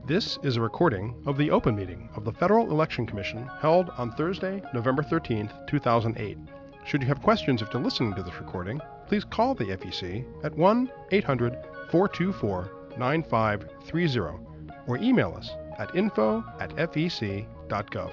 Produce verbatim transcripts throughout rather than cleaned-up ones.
This is a recording of the open meeting of the Federal Election Commission held on Thursday, November thirteenth, two thousand eight. Should you have questions after listening to this recording, please call the F E C at one eight hundred, four two four, nine five three zero or email us at info at f e c dot gov.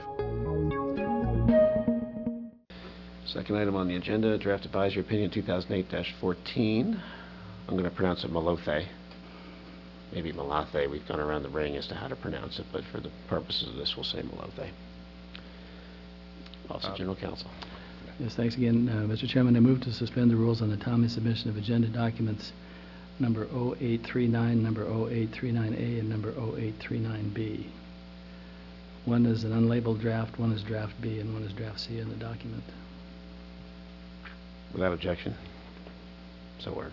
Second item on the agenda, Draft Advisory Opinion two thousand eight dash fourteen. I'm going to pronounce it Malothe. Maybe Malathe. We've gone around the ring as to how to pronounce it, but for the purposes of this, we'll say Malothe. Office of General Counsel. Yes, thanks again, uh, Mister Chairman. I move to suspend the rules on the timely submission of agenda documents number oh eight three nine, number oh eight three nine A, and number oh eight three nine B. One is an unlabeled draft, one is draft B, and one is draft C in the document. Without objection, so ordered.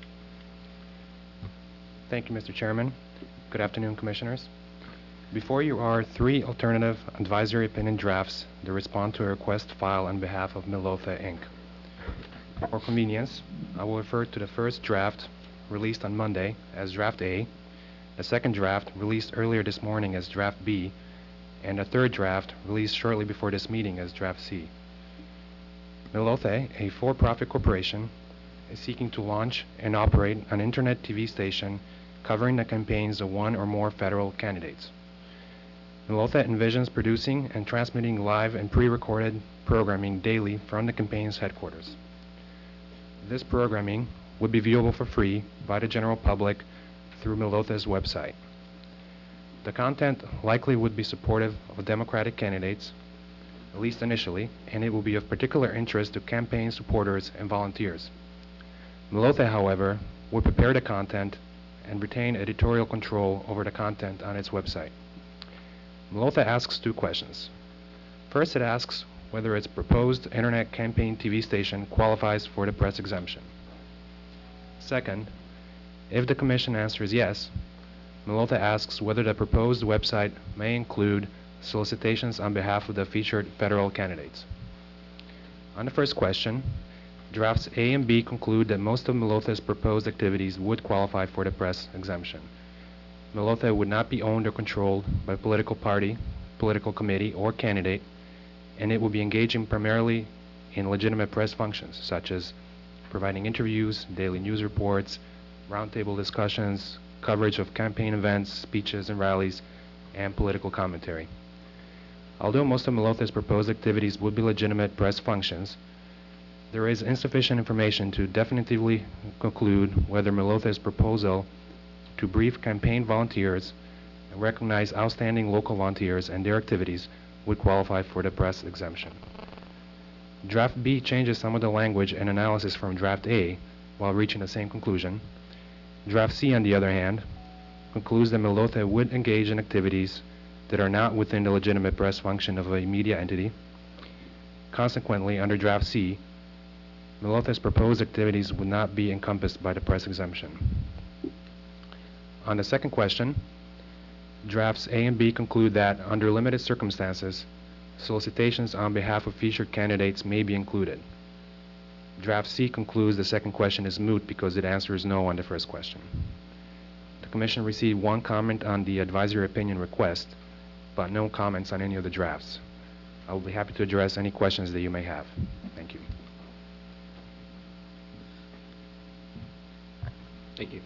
Thank you, Mister Chairman. Good afternoon, Commissioners. Before you are three alternative advisory opinion drafts that respond to a request filed on behalf of Malothe, Incorporated. For convenience, I will refer to the first draft released on Monday as Draft A, the second draft released earlier this morning as Draft B, and the third draft released shortly before this meeting as Draft C. Malothe, a for-profit corporation, is seeking to launch and operate an internet T V station covering the campaigns of one or more federal candidates. Malothe envisions producing and transmitting live and pre-recorded programming daily from the campaign's headquarters. This programming would be viewable for free by the general public through Malothe's website. The content likely would be supportive of Democratic candidates, at least initially, and it will be of particular interest to campaign supporters and volunteers. Malothe, however, would prepare the content and retain editorial control over the content on its website. Malothe asks two questions. First, it asks whether its proposed internet campaign T V station qualifies for the press exemption. Second, if the Commission answers yes, Malothe asks whether the proposed website may include solicitations on behalf of the featured federal candidates. On the first question, Drafts A and B conclude that most of Malothe's proposed activities would qualify for the press exemption. Malothe would not be owned or controlled by a political party, political committee, or candidate, and it would be engaging primarily in legitimate press functions, such as providing interviews, daily news reports, roundtable discussions, coverage of campaign events, speeches and rallies, and political commentary. Although most of Malothe's proposed activities would be legitimate press functions, there is insufficient information to definitively conclude whether Malothe's proposal to brief campaign volunteers and recognize outstanding local volunteers and their activities would qualify for the press exemption. Draft B changes some of the language and analysis from Draft A while reaching the same conclusion. Draft C, on the other hand, concludes that Malothe would engage in activities that are not within the legitimate press function of a media entity. Consequently, under Draft C, Malothe's proposed activities would not be encompassed by the press exemption. On the second question, Drafts A and B conclude that, under limited circumstances, solicitations on behalf of featured candidates may be included. Draft C concludes the second question is moot because it answers no on the first question. The Commission received one comment on the advisory opinion request, but no comments on any of the drafts. I will be happy to address any questions that you may have. Thank you. Thank you.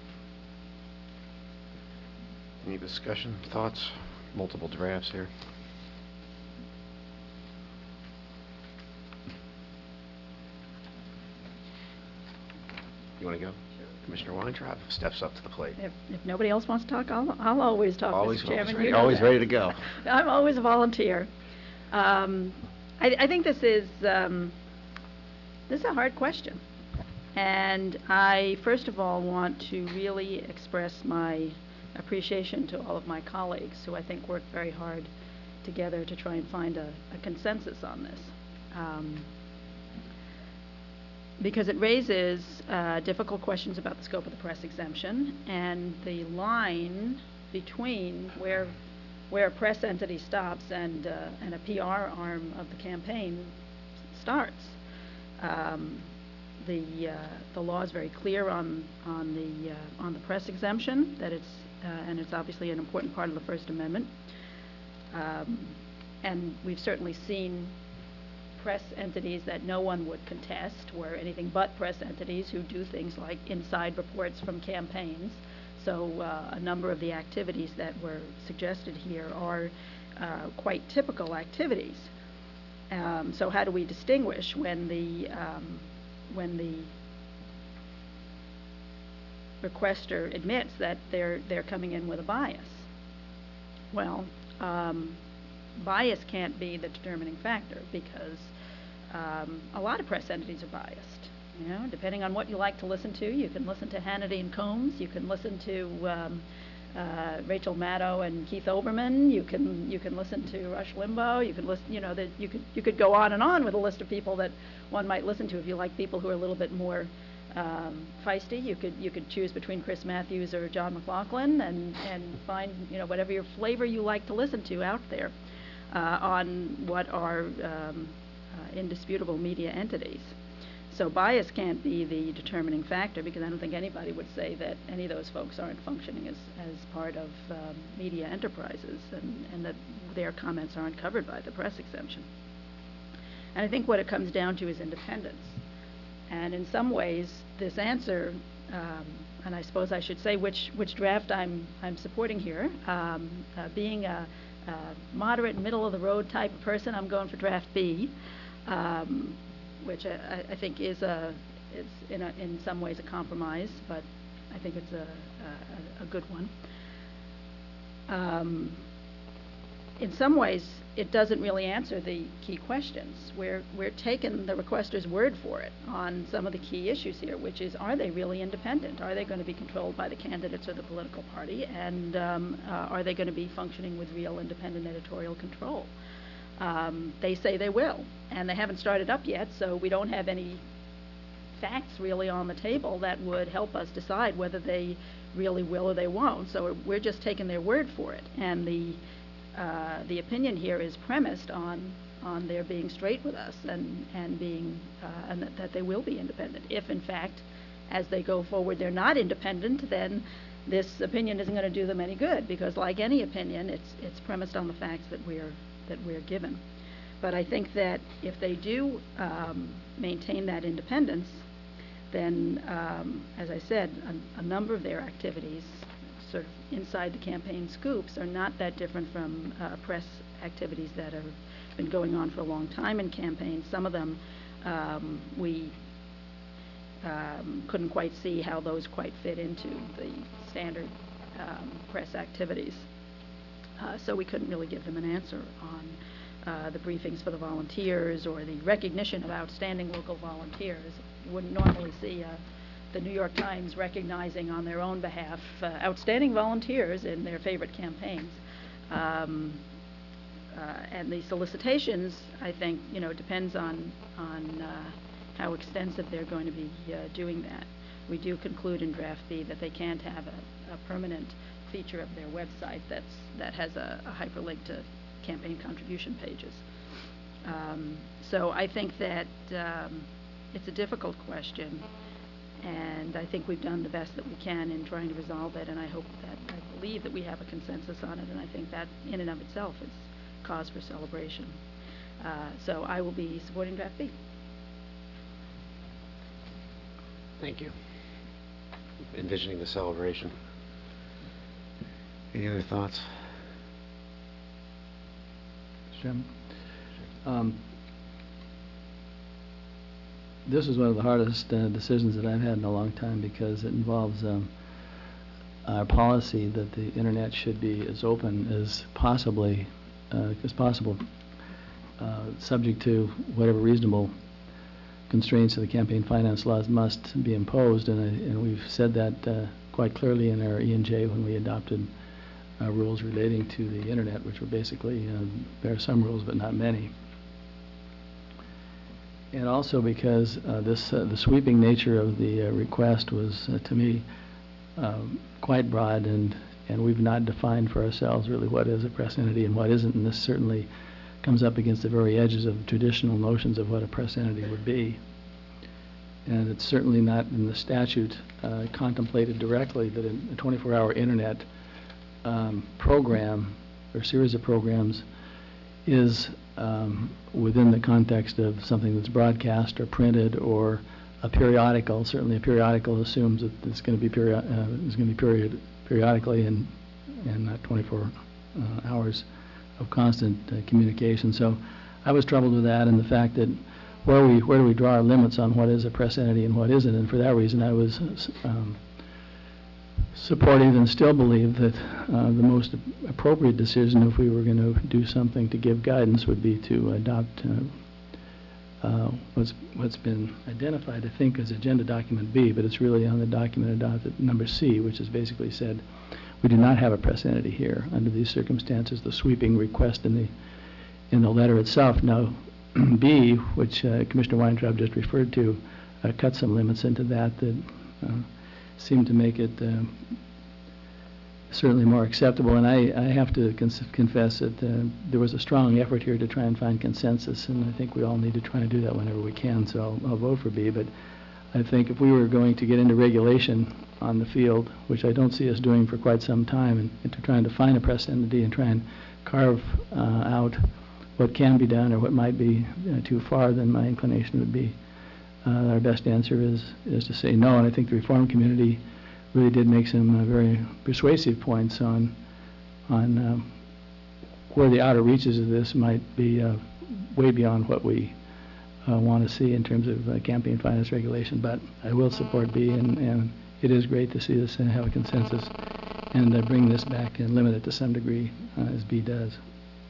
Any discussion, thoughts? Multiple drafts here. You want to go? Sure. Commissioner Weintraub steps up to the plate. If, if nobody else wants to talk, I'll, I'll always talk, Always, Mister Chairman. always, ready, You know always that. ready to go. I'm always a volunteer. Um, I, I think this is um, this is a hard question. And I, first of all, want to really express my appreciation to all of my colleagues who I think worked very hard together to try and find a, a consensus on this. Um, because it raises uh, difficult questions about the scope of the press exemption and the line between where, where a press entity stops and, uh, and a P R arm of the campaign starts. Um, The, uh, the law is very clear on, on, the, uh, on the press exemption, that it's uh, and it's obviously an important part of the First Amendment. Um, and we've certainly seen press entities that no one would contest, were anything but press entities who do things like inside reports from campaigns. So uh, a number of the activities that were suggested here are uh, quite typical activities. Um, so how do we distinguish when the um, when the requester admits that they're they're coming in with a bias? Well, um, bias can't be the determining factor, because um, a lot of press entities are biased. You know, depending on what you like to listen to, you can listen to Hannity and Combs, you can listen to um, uh, Rachel Maddow and Keith Olbermann, you can you can listen to Rush Limbaugh, you can listen, you know, that you could you could go on and on with a list of people that one might listen to if you like people who are a little bit more um, feisty. You could you could choose between Chris Matthews or John McLaughlin, and and find, you know, whatever your flavor you like to listen to out there uh, on what are um, uh, indisputable media entities. So bias can't be the determining factor, because I don't think anybody would say that any of those folks aren't functioning as, as part of um, media enterprises, and, and that their comments aren't covered by the press exemption. And I think what it comes down to is independence. And in some ways, this answer, um, and I suppose I should say which, which draft I'm, I'm supporting here, um, uh, being a, a moderate, middle-of-the-road type of person, I'm going for draft B. Um, which I, I think is a is in a, in some ways a compromise, but I think it's a a, a good one. Um, in some ways, it doesn't really answer the key questions. We're we're taking the requester's word for it on some of the key issues here, which is, are they really independent? Are they going to be controlled by the candidates or the political party? And um, uh, are they going to be functioning with real independent editorial control? Um, they say they will, and they haven't started up yet, so we don't have any facts really on the table that would help us decide whether they really will or they won't. So we're just taking their word for it, and the uh, the opinion here is premised on on their being straight with us, and and being uh, and that, that they will be independent. If in fact, as they go forward, they're not independent, then this opinion isn't going to do them any good, because like any opinion, it's it's premised on the facts that we're that we're given. But I think that if they do um, maintain that independence, then, um, as I said, a, a number of their activities, sort of inside the campaign scoops, are not that different from uh, press activities that have been going on for a long time in campaigns. Some of them um, we um, couldn't quite see how those quite fit into the standard um, press activities. Uh, so we couldn't really give them an answer on uh, the briefings for the volunteers or the recognition of outstanding local volunteers. You wouldn't normally see uh, the New York Times recognizing on their own behalf uh, outstanding volunteers in their favorite campaigns. Um, uh, and the solicitations, I think, you know, depends on, on uh, how extensive they're going to be uh, doing that. We do conclude in draft B that they can't have a, a permanent feature of their website that's that has a, a hyperlink to campaign contribution pages. Um, so I think that um, it's a difficult question, and I think we've done the best that we can in trying to resolve it, and I hope that, I believe that we have a consensus on it, and I think that in and of itself is cause for celebration. Uh, so I will be supporting draft B. Thank you. Envisioning the celebration. Any other thoughts? Mister Chairman, um, this is one of the hardest uh, decisions that I've had in a long time, because it involves um, our policy that the internet should be as open as possibly uh, as possible, uh, subject to whatever reasonable constraints of the campaign finance laws must be imposed, and, I, and we've said that uh, quite clearly in our E and J when we adopted uh, rules relating to the internet, which were basically, uh, there are some rules but not many. And also because uh, this, uh, the sweeping nature of the uh, request was, uh, to me, uh, quite broad, and, and we've not defined for ourselves really what is a press entity and what isn't, and this certainly comes up against the very edges of traditional notions of what a press entity would be. And it's certainly not in the statute uh, contemplated directly that a twenty-four hour internet um, program or series of programs is um, within the context of something that's broadcast or printed or a periodical. Certainly a periodical assumes that it's going to be peri- uh, it's going to be period periodically and and uh, twenty-four uh, hours of constant uh, communication. So I was troubled with that and the fact that where we where do we draw our limits on what is a press entity and what isn't, and for that reason I was um, supportive and still believe that uh, the most appropriate decision if we were going to do something to give guidance would be to adopt uh, uh, what's what's been identified, I think, as agenda document B, but it's really on the document adopted number C, which has basically said we do not have a press entity here under these circumstances. The sweeping request in the in the letter itself. Now, B, which uh, Commissioner Weintraub just referred to, uh, cut some limits into that that uh, seem to make it uh, certainly more acceptable. And I, I have to cons confess that uh, there was a strong effort here to try and find consensus, and I think we all need to try and do that whenever we can. So I'll, I'll vote for B. But I think if we were going to get into regulation on the field, which I don't see us doing for quite some time, and, and to try and define a press entity and try and carve uh, out what can be done or what might be uh, too far, then my inclination would be uh, our best answer is is to say no. And I think the reform community really did make some uh, very persuasive points on on um, where the outer reaches of this might be uh, way beyond what we uh, want to see in terms of uh, campaign finance regulation. But I will support B, and, and it is great to see us and have a consensus and uh, bring this back and limit it to some degree uh, as B does.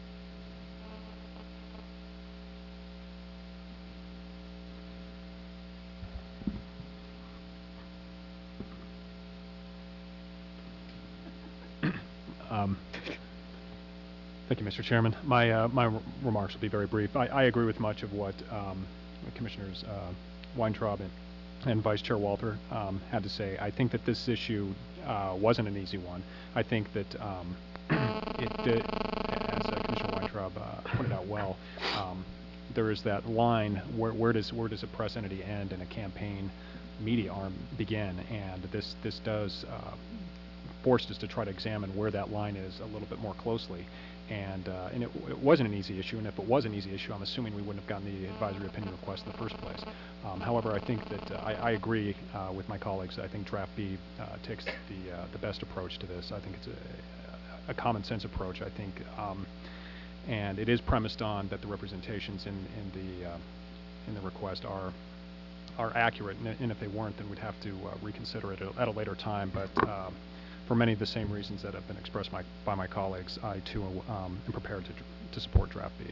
Um, thank you, Mister Chairman. My uh, my remarks will be very brief. I, I agree with much of what um, Commissioners uh, Weintraub and, and Vice Chair Walther um, had to say. I think that this issue uh, wasn't an easy one. I think that um, it did, as uh, Commissioner Weintraub uh, pointed out well, um, there is that line where where does where does a press entity end and a campaign media arm begin, and this this does. Uh, forced us to try to examine where that line is a little bit more closely. And, uh, and it, it wasn't an easy issue, and if it was an easy issue, I'm assuming we wouldn't have gotten the advisory opinion request in the first place. Um, however, I think that uh, I, I agree uh, with my colleagues. I think draft B uh, takes the, uh, the best approach to this. I think it's a, a common sense approach, I think. Um, and it is premised on that the representations in, in, the, uh, in the request are are accurate, and, and if they weren't, then we'd have to uh, reconsider it at a later time. But um, for many of the same reasons that have been expressed my, by my colleagues, I too um, am prepared to, to support draft B.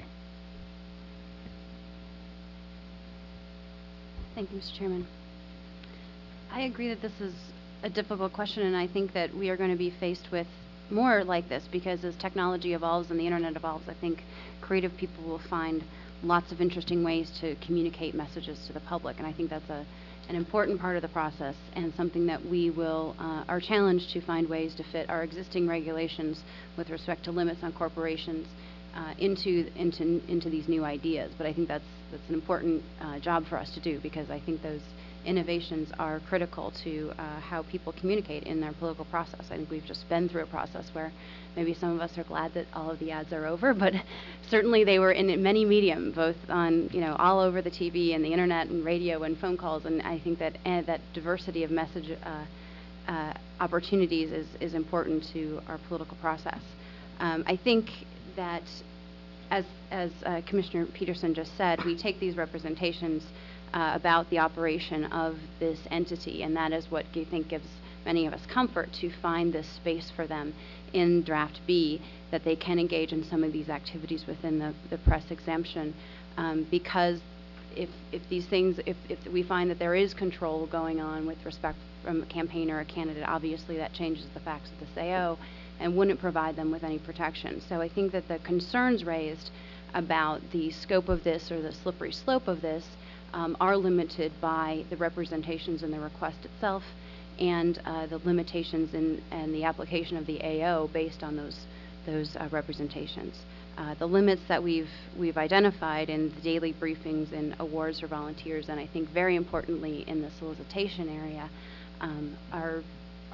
Thank you, Mister Chairman. I agree that this is a difficult question, and I think that we are going to be faced with more like this because as technology evolves and the internet evolves, I think creative people will find lots of interesting ways to communicate messages to the public, and I think that's a an important part of the process and something that we will uh, are challenged to find ways to fit our existing regulations with respect to limits on corporations uh, into into into these new ideas. But I think that's that's an important uh, job for us to do because I think those innovations are critical to uh, how people communicate in their political process. I think we've just been through a process where maybe some of us are glad that all of the ads are over, but certainly they were in many medium, both on, you know, all over the T V and the internet and radio and phone calls, and I think that uh, that diversity of message uh, uh, opportunities is, is important to our political process. Um, I think that, as, as uh, Commissioner Peterson just said, we take these representations Uh, about the operation of this entity, and that is what I think gives many of us comfort to find this space for them in draft B, that they can engage in some of these activities within the, the press exemption, um, because if, if these things, if, if we find that there is control going on with respect from a campaign or a candidate, obviously that changes the facts of this A O and wouldn't provide them with any protection. So I think that the concerns raised about the scope of this or the slippery slope of this Um, are limited by the representations in the request itself and uh, the limitations in and the application of the A O based on those those uh, representations. Uh, the limits that we've we've identified in the daily briefings and awards for volunteers, and I think very importantly in the solicitation area, um, are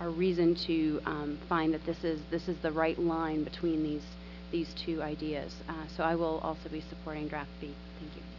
are reason to um, find that this is this is the right line between these these two ideas. Uh, so I will also be supporting draft B. Thank you.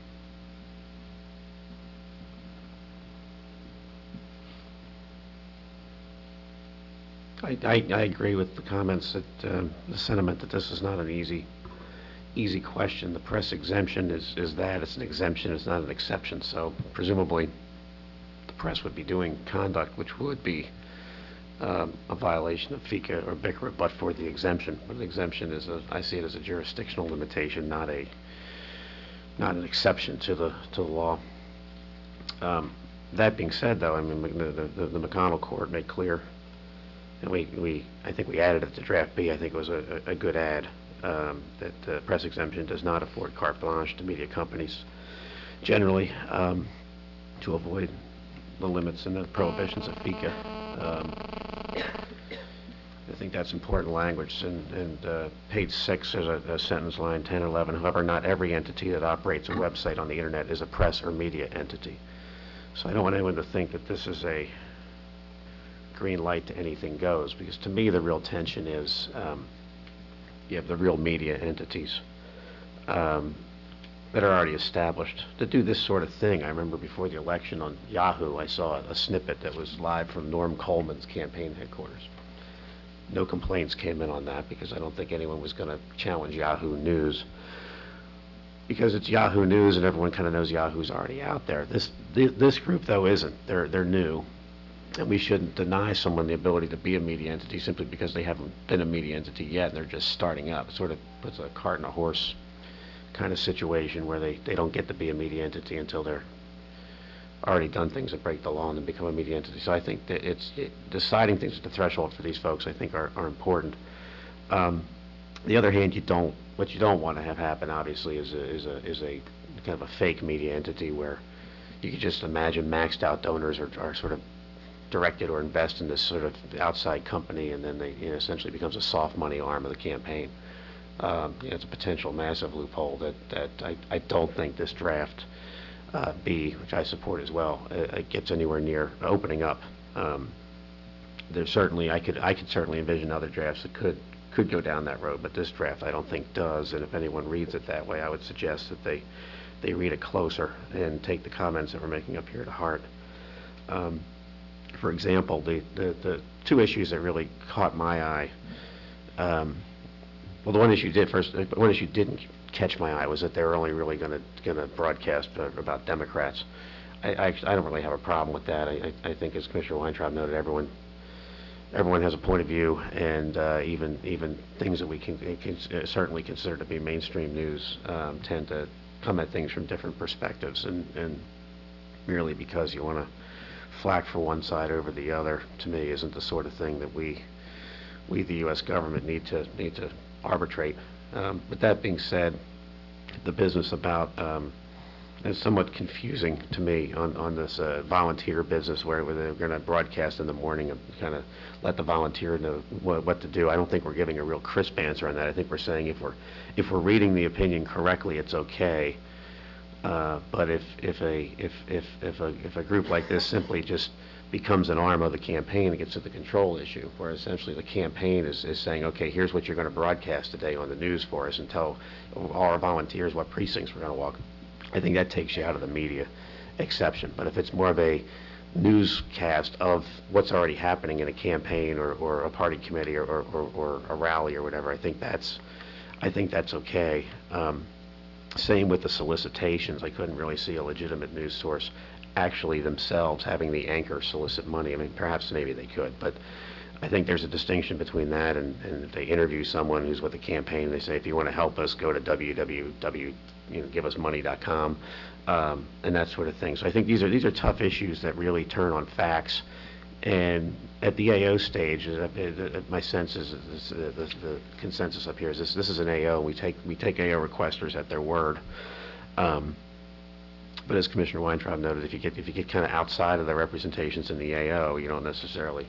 I, I, I agree with the comments that um, the sentiment that this is not an easy easy question. The press exemption is, is that. It's an exemption. It's not an exception. So presumably the press would be doing conduct which would be um, a violation of FICA or BICRA but for the exemption. But an exemption is a, I see it as a jurisdictional limitation, not a not an exception to the to the law. Um, that being said, though, I mean the, the, the McConnell court made clear, and we, we I think we added it to draft B. I think it was a, a good add, um, that uh, press exemption does not afford carte blanche to media companies generally um, to avoid the limits and the prohibitions of FICA. Um, I think that's important language. And, and uh, page six, there's a, a sentence line ten or eleven. However, not every entity that operates a website on the internet is a press or media entity. So I don't want anyone to think that this is a green light to anything goes, because to me the real tension is um, you have the real media entities um, that are already established to do this sort of thing. I remember before the election on Yahoo, I saw a snippet that was live from Norm Coleman's campaign headquarters. No complaints came in on that because I don't think anyone was going to challenge Yahoo News, because it's Yahoo News and everyone kind of knows Yahoo's already out there. This this group though isn't. They're they're new. And we shouldn't deny someone the ability to be a media entity simply because they haven't been a media entity yet and they're just starting up. It sort of puts a cart and a horse kind of situation where they, they don't get to be a media entity until they're already done things that break the law and then become a media entity. So I think that it's it, deciding things at the threshold for these folks, I think, are, are important. Um, the other hand, you don't what you don't want to have happen, obviously, is a, is a is a kind of a fake media entity where you could just imagine maxed out donors are, are sort of directed or invest in this sort of outside company, and then they you know, essentially becomes a soft money arm of the campaign. Um, you know, it's a potential massive loophole that, that I, I don't think this draft uh, B, which I support as well, uh, it gets anywhere near opening up. Um, there's certainly I could I could certainly envision other drafts that could could go down that road, but this draft I don't think does. And if anyone reads it that way, I would suggest that they they read it closer and take the comments that we're making up here to heart. Um, For example, the, the, the two issues that really caught my eye, um, well, the one issue did first, the one issue didn't catch my eye was that they were only really going to going to broadcast uh, about Democrats. I, I I don't really have a problem with that. I, I, I think, as Commissioner Weintraub noted, everyone everyone has a point of view, and uh, even even things that we can, can uh, certainly consider to be mainstream news um, tend to come at things from different perspectives, and and merely because you want to flack for one side over the other, to me, isn't the sort of thing that we, we the U S government, need to need to arbitrate. Um, but that being said, the business about um, it's somewhat confusing to me on on this uh, volunteer business where they're going to broadcast in the morning and kind of let the volunteer know what, what to do. I don't think we're giving a real crisp answer on that. I think we're saying if we're if we're reading the opinion correctly, it's okay. Uh, but if if a if if if a if a group like this simply just becomes an arm of the campaign, it gets to the control issue, where essentially the campaign is, is saying, okay, here's what you're going to broadcast today on the news for us, and tell all our volunteers what precincts we're going to walk. I think that takes you out of the media exception. But if it's more of a newscast of what's already happening in a campaign or, or a party committee or, or, or, or a rally or whatever, I think that's I think that's okay. Um, Same with the solicitations. I couldn't really see a legitimate news source actually themselves having the anchor solicit money. I mean, perhaps maybe they could, but I think there's a distinction between that and, and if they interview someone who's with the campaign, they say, if you want to help us, go to w w w dot you know give us money dot com, um, and that sort of thing. So I think these are these are tough issues that really turn on facts. And at the A O stage, uh, uh, my sense is this, uh, the, the consensus up here is this: this is an A O. We take we take A O requesters at their word. Um, but as Commissioner Weintraub noted, if you get if you get kind of outside of the representations in the A O, you don't necessarily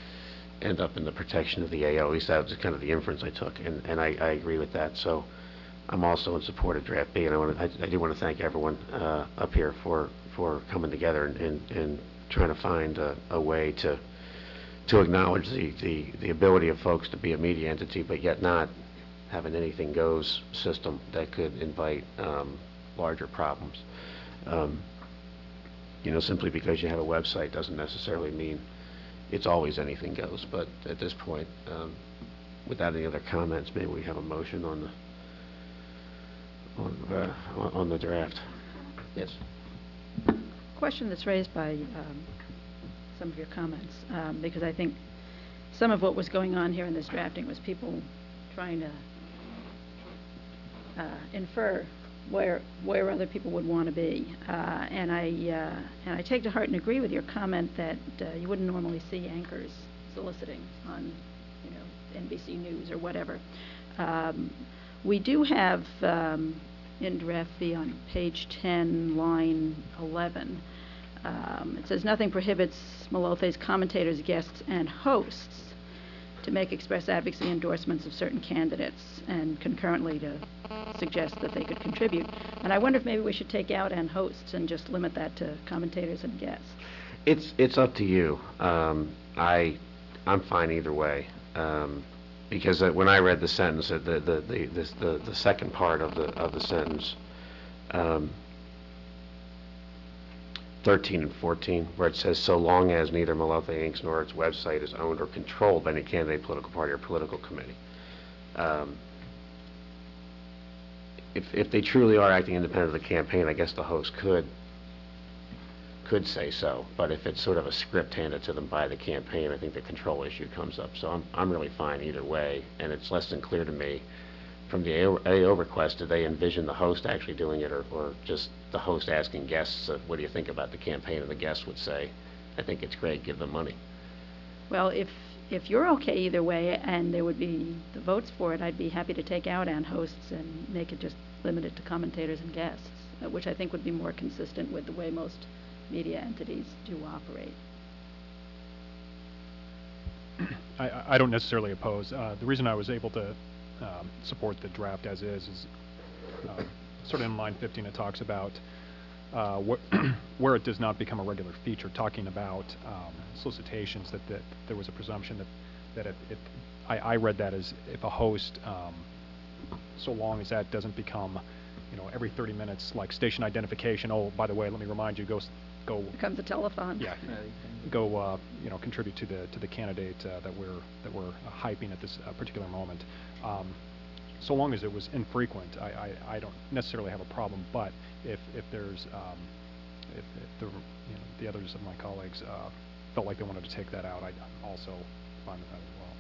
end up in the protection of the A O. At least that was kind of the inference I took, and and I, I agree with that. So I'm also in support of Draft B, and I want to, I, I do want to thank everyone uh, up here for for coming together and and, and trying to find a, a way to to acknowledge the, the, the ability of folks to be a media entity, but yet not have an anything goes system that could invite um, larger problems. Um, you know, simply because you have a website doesn't necessarily mean it's always anything goes. But at this point, um, without any other comments, maybe we have a motion on the on, uh, on the draft. Yes. Question that's raised by um, some of your comments, um, because I think some of what was going on here in this drafting was people trying to uh, infer where where other people would want to be, uh, and I uh, and I take to heart and agree with your comment that uh, you wouldn't normally see anchors soliciting on, you know, N B C News or whatever. Um, we do have um, in draft B on page ten, line eleven. Um, it says nothing prohibits Malothe's commentators, guests, and hosts to make express advocacy endorsements of certain candidates and concurrently to suggest that they could contribute. And I wonder if maybe we should take out and hosts and just limit that to commentators and guests. It's it's up to you. Um, I I'm fine either way, um, because uh, when I read the sentence, uh, the the the this, the the second part of the of the sentence, um, thirteen and fourteen, where it says, so long as neither Malothe Incorporated nor its website is owned or controlled by any candidate, political party, or political committee. Um, if, if they truly are acting independent of the campaign, I guess the host could could say so. But if it's sort of a script handed to them by the campaign, I think the control issue comes up. So I'm, I'm really fine either way, and it's less than clear to me from the A O request, did they envision the host actually doing it, or, or just the host asking guests, uh, what do you think about the campaign, and the guests would say, I think it's great, give them money. Well, if if you're okay either way and there would be the votes for it, I'd be happy to take out and hosts and make it just limited to commentators and guests, uh, which I think would be more consistent with the way most media entities do operate. I, I- I don't necessarily oppose. Uh, The reason I was able to um, support the draft as is is uh, sort of in line fifteen, it talks about uh, wh- where it does not become a regular feature, talking about um, solicitations, that, that there was a presumption that, that it, it I, I read that as if a host, um, so long as that doesn't become, you know, every thirty minutes, like station identification, oh, by the way, let me remind you, go, s- go, Becomes a telethon. yeah, go, uh, you know, contribute to the, to the candidate uh, that we're, that we're uh, hyping at this uh, particular moment. Um, So long as it was infrequent, I, I, I don't necessarily have a problem, but if, if there's, um, if, if the, you know, the others of my colleagues, uh, felt like they wanted to take that out, I, I'm also fine with that as well.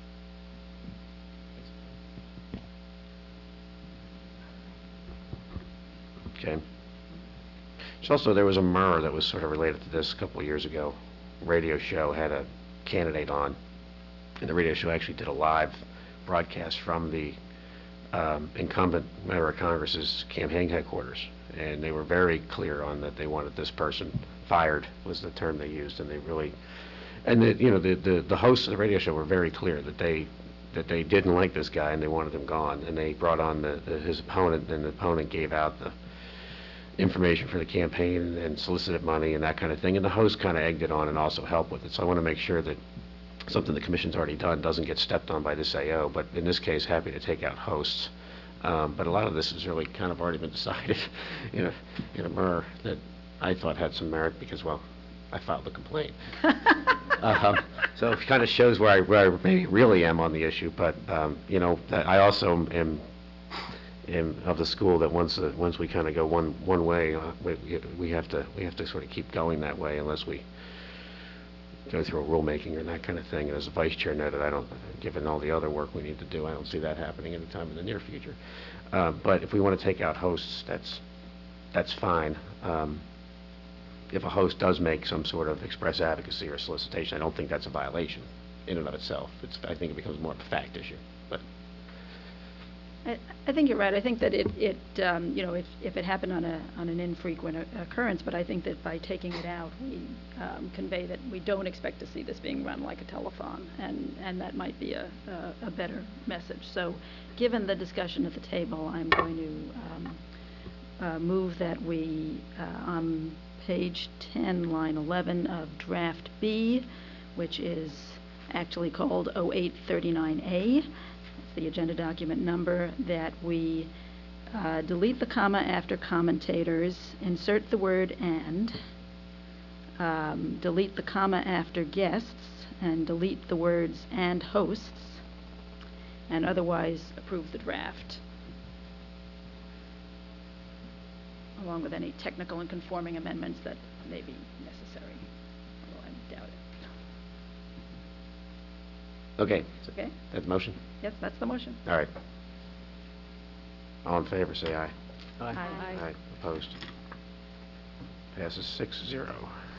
Okay. So also, there was a murmur that was sort of related to this a couple of years ago. Radio show had a candidate on, and the radio show actually did a live broadcast from the um, incumbent member of Congress's campaign headquarters, and they were very clear on that they wanted this person fired, was the term they used, and they really, and the, you know, the, the the hosts of the radio show were very clear that they that they didn't like this guy and they wanted him gone, and they brought on the, the his opponent, and the opponent gave out the information for the campaign and solicited money and that kind of thing, and the host kind of egged it on and also helped with it. So I want to make sure that something the commission's already done doesn't get stepped on by this A O, but in this case, happy to take out hosts. Um, but a lot of this has really kind of already been decided in a, in a murmur that I thought had some merit because, well, I filed the complaint. um, so it kind of shows where I, where I maybe really am on the issue, but, um, you know, I also am am of the school that once uh, once we kind of go one one way, uh, we, we have to we have to sort of keep going that way unless we go through a rulemaking or that kind of thing. And as the vice chair noted, I don't, given all the other work we need to do, I don't see that happening anytime in the near future. Uh, but if we want to take out hosts, that's that's fine. Um, if a host does make some sort of express advocacy or solicitation, I don't think that's a violation in and of itself. It's, I think it becomes more of a fact issue. But I, I think you're right. I think that it, it um, you know, if, if it happened on a on an infrequent o- occurrence, but I think that by taking it out, we um, convey that we don't expect to see this being run like a telethon, and, and that might be a, a, a better message. So, given the discussion at the table, I'm going to um, uh, move that we, uh, on page ten, line eleven of draft B, which is actually called oh eight thirty-nine A. That's the agenda document number, that we uh, delete the comma after commentators, insert the word "and," um, delete the comma after guests, and delete the words "and hosts," and otherwise approve the draft, along with any technical and conforming amendments that may be necessary, although I doubt it. Okay, It's okay? that the motion? Yes, that's the motion. All right. All in favor, say aye. Aye. Aye. Opposed? Passes six zero.